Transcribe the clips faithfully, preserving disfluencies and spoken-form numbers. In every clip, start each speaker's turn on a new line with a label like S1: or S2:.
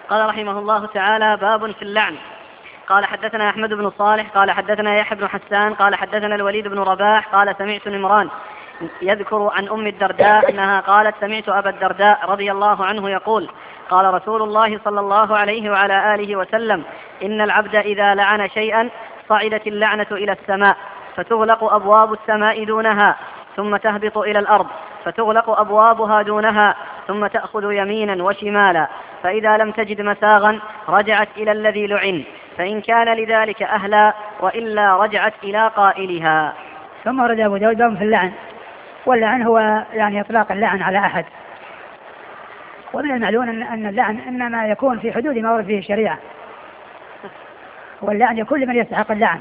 S1: قال رحمه الله تعالى: باب في اللعن. قال حدثنا أحمد بن صالح قال حدثنا يحيى بن حسان قال حدثنا الوليد بن رباح قال سمعت نمران يذكر عن أم الدرداء أنها قالت: سمعت أبا الدرداء رضي الله عنه يقول: قال رسول الله صلى الله عليه وعلى آله وسلم: إن العبد إذا لعن شيئا صعدت اللعنة إلى السماء فتغلق أبواب السماء دونها ثم تهبط إلى الأرض فتغلق أبوابها دونها ثم تأخذ يمينا وشمالا، فإذا لم تجد مساغا رجعت إلى الذي لعن فإن كان لذلك أهلا وإلا رجعت إلى قائلها.
S2: ثم ورد أبو داود باب في اللعن. واللعن هو يعني إطلاق اللعن على أحد، ومن المعلوم أن اللعن إنما يكون في حدود ما ورد فيه الشريعة، واللعن يكون لمن يستحق اللعن.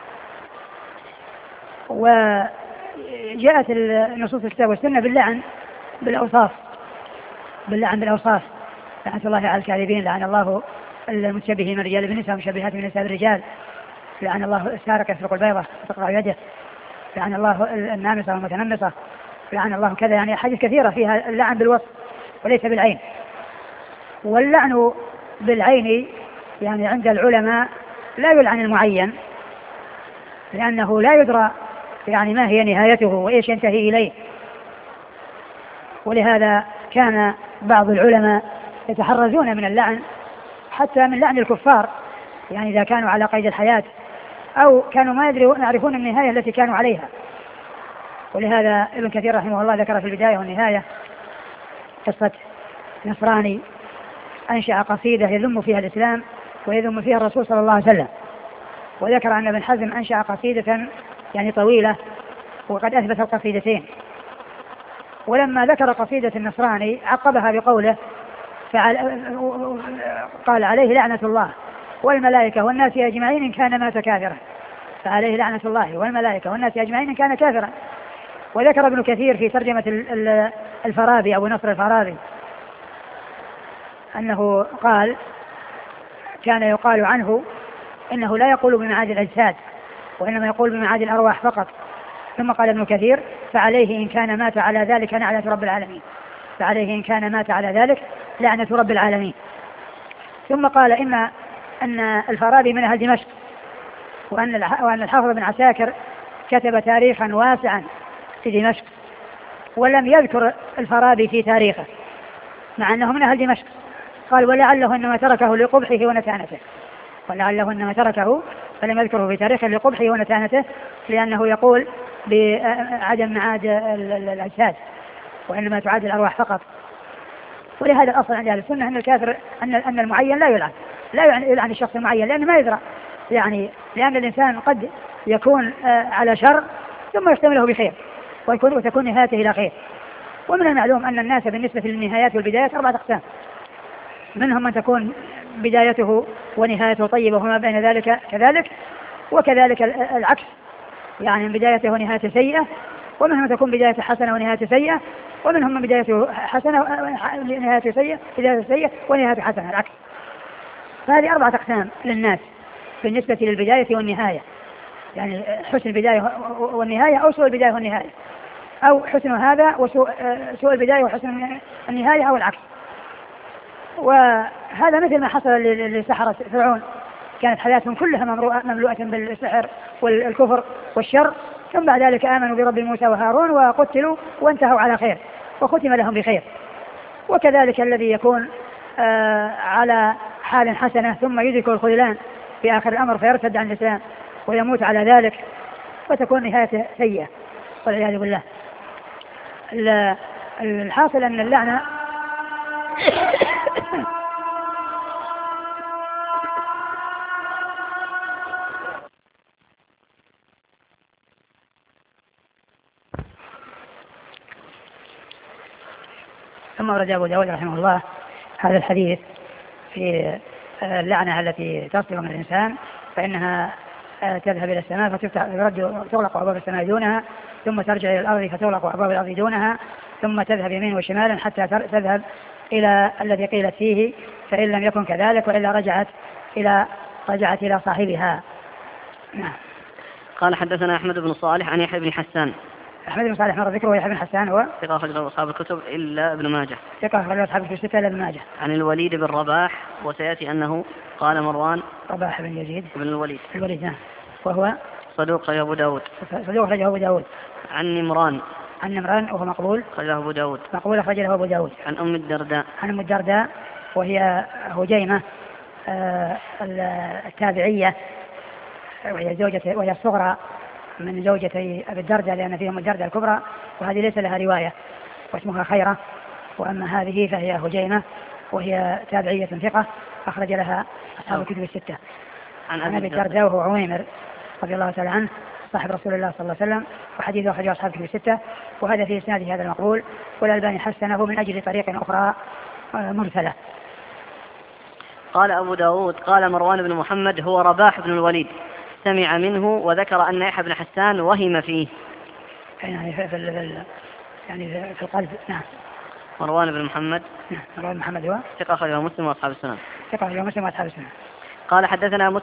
S2: وجاءت النصوص الكتاب والسنة باللعن بالأوصاف باللعن بالأوصاف لعنة الله على الكاذبين، لعن الله المتشبهين من الرجال بالنساء والمشبهات من النساء بالرجال، لعن الله السارق يسرق البيضة وتقطع يده، لعن الله النامصة والمتنمصة، لعن الله كذا. يعني حديث كثيرة فيها اللعن بالوصف وليس بالعين. واللعن بالعين يعني عند العلماء لا يلعن المعين، لأنه لا يدرى يعني ما هي نهايته وإيش ينتهي إليه. ولهذا كان بعض العلماء يتحرزون من اللعن حتى من لعن الكفار، يعني إذا كانوا على قيد الحياة أو كانوا ما يعرفون النهاية التي كانوا عليها. ولهذا ابن كثير رحمه الله ذكر في البداية والنهاية قصة نصراني أنشأ قصيدة يذم فيها الإسلام ويذم فيها الرسول صلى الله عليه وسلم، وذكر أن ابن حزم أنشأ قصيدة يعني طويلة وقد أثبت القصيدتين. ولما ذكر قصيدة النصراني عقبها بقوله: قال: عليه لعنة الله والملائكة والناس أجمعين إن كان مات كافرا، فعليه لعنة الله والملائكة والناس أجمعين إن كان كافرا. وذكر ابن كثير في ترجمة الفارابي أبو نصر الفارابي أنه قال: كان يقال عنه إنه لا يقول بمعاد الأجساد وإنما يقول بمعاد الأرواح فقط. ثم قال ابن كثير: فعليه إن كان مات على ذلك لعنة رب العالمين، فعليه إن كان مات على ذلك لعنة رب العالمين. ثم قال إن أن الفارابي من أهل دمشق، وأن وأن الحافظ بن عساكر كتب تاريخا واسعا في دمشق، ولم يذكر الفارابي في تاريخه مع أنه من أهل دمشق. قال: ولعله إنما تركه لقبحه ونتانته، ولعله إنما تركه فلم يذكره في تاريخه لقبحه ونتانته، لأنه يقول بعدم معاد الأجساد وإنما تعاد الأرواح فقط. ولهذا الأصل عند أهل السنة أن الكافر أن أن المعين لا يلعن، لا يلعن الشخص المعين، لأنه ما يدرى، يعني لأن الإنسان قد يكون على شر ثم يحتمله بخير ويكون وتكون نهايته إلى خير. ومن المعلوم أن الناس بالنسبة للنهايات والبدايات أربعة أقسام: منهم من تكون بدايته ونهايته طيبة وما بين ذلك كذلك، وكذلك العكس، يعني بدايته ونهايته سيئة، ومنهم من تكون بدايته حسنة ونهايته سيئة، ومنهم من بدايته حسنة ونهايته سيئة بدايته سيئة ونهايته حسنة العكس. فهذه أربعة أقسام للناس بالنسبة للبداية والنهاية، يعني حسن البداية والنهاية أو سوء البداية والنهاية، أو حسن هذا وسوء سوء البداية وحسن النهاية أو العكس. وهذا مثل ما حصل لسحرة فرعون، كانت حياتهم كلها مملوءة بالسحر والكفر والشر، ثم بعد ذلك آمنوا برب موسى وهارون وقتلوا وانتهوا على خير وختم لهم بخير. وكذلك الذي يكون آه على حال حسنة ثم يدرك الخذلان في آخر الأمر فيرتد عن الإسلام ويموت على ذلك وتكون نهايته سيئة والعياذ بالله. الحاصل أن اللعنة ثم ورد أبو داود رحمه الله هذا الحديث في اللعنة التي تصدر من الإنسان، فإنها تذهب إلى السماء فتغلق أبواب السماء دونها، ثم ترجع إلى الأرض فتغلق أبواب الأرض دونها، ثم تذهب يمين وشمالا حتى تذهب إلى الذي قيلت فيه، فإن لم يكن كذلك وإلا رجعت إلى رجعت إلى صاحبها. نعم.
S1: قال حدثنا أحمد بن صالح عن يحيى بن حسان.
S2: أحمد بن صالح مر ذكره، ويحيى بن حسان هو
S1: ثقة أخرجه أصحاب الكتب إلا ابن ماجه.
S2: ثقة أخرجه أصحاب الكتب الستة إلا ابن ماجه.
S1: عن الوليد بن رباح، وسيأتي أنه قال مروان
S2: رباح بن يزيد
S1: بن الوليد
S2: الوليد نعم، وهو
S1: صدوق أخرجه أبو داود.
S2: صدوق أخرجه أبو داود.
S1: عن نمران
S2: عن نمران وهو مقبول
S1: أخرجه أبو داود.
S2: مقبول أخرجه أبو داود.
S1: عن أم الدرداء
S2: عن أم الدرداء وهي هجيمة آه التابعية، وهي زوجة وهي الصغرى من زوجتي أبي الدرداء، لأن فيهم الدرداء الكبرى، وهذه ليس لها رواية واسمها خيرة، وأما هذه فهي هجيمة وهي تابعية ثقة أخرج لها أصحاب الكتب الستة.
S1: عن
S2: أبي الدرداء وهو عويمر رضي الله تعالى عنه صاحب رسول الله صلى الله عليه وسلم، وحديثه أخرجه أصحاب الكتب الستة، وهذا في إسناده هذا المقبول، والألباني حسنه من أجل طريق أخرى مرسلة.
S1: قال أبو داود قال مروان بن محمد هو رباح بن الوليد، سمع منه وذكر أن يحيى بن حسان وهم فيه.
S2: يعني في, في, يعني في القلب. نعم.
S1: مروان بن محمد
S2: نعم. مروان بن محمد هو
S1: ثقة أخرجه مسلم وأصحاب السنن.
S2: ثقة أخرجه مسلم وأصحاب السنن.
S1: قال حدثنا